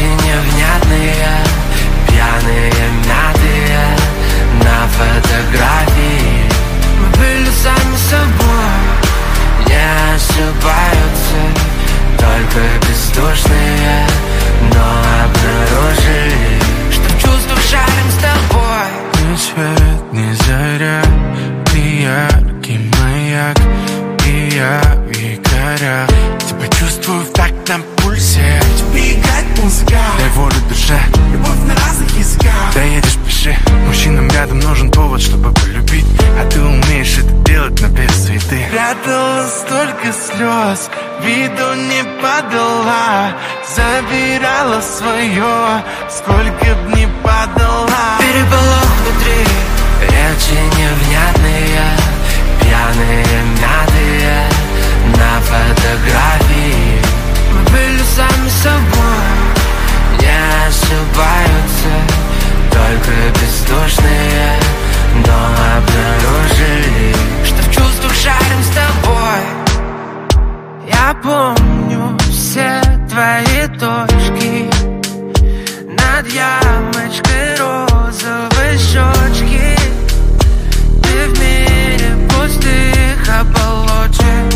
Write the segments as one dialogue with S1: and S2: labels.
S1: Речи невнятные, пьяные, мятые на фотографии. Мы были сами собой, не ошибаются только бездушные, но обнаружили, что в чувствах шарим с тобой.
S2: Ни свет, ни заря, ты яркий маяк, и я в якорях. Тебя чувствую в такт на пульсе.
S3: Тебе играть музыка,
S2: дай волю душе,
S3: любовь на разных языках.
S2: доедешь, пиши. Мужчинам рядом нужен повод, чтобы полюбить, а ты умеешь это делать на без суеты.
S3: Прятала столько слез, виду не подала, забирала свое, сколько б не подала.
S1: Переполох внутри, речи невнятные, пьяные, мятые на фотографии. Мы были сами собой, не ошибаются только бездушные, но обнаружили, что в чувствах шарим с тобой.
S4: Я помню все твои точки над ямочкой розовой щечки. Ты в мире пустых оболочек,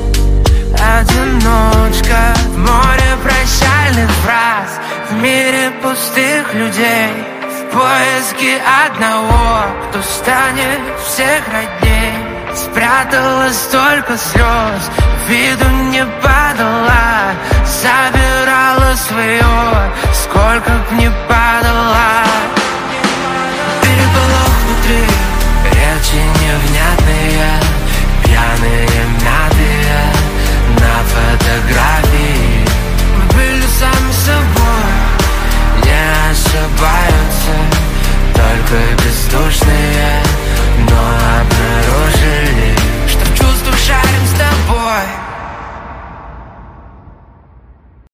S4: одиночка в море прощальных фраз, в мире пустых людей, в поиске одного, кто станет всех родней. Спрятала столько слез, виду не подала, забирала свое, сколько б не подала.